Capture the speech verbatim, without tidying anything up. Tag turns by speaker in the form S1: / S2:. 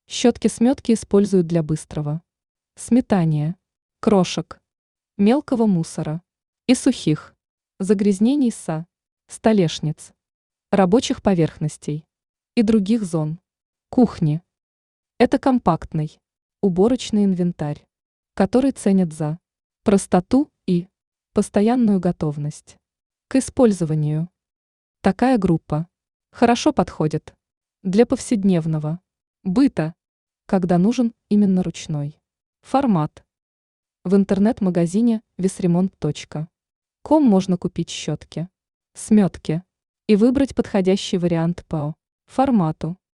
S1: Щетки-сметки используют для быстрого сметания крошек, мелкого мусора и сухих загрязнений со столешниц, рабочих поверхностей и других зон кухни. Это компактный уборочный инвентарь, который ценят за простоту и постоянную готовность к использованию. Такая группа хорошо подходит для повседневного быта, когда нужен именно ручной формат. В интернет-магазине весремонт точка ком можно купить щетки, сметки и выбрать подходящий вариант по формату.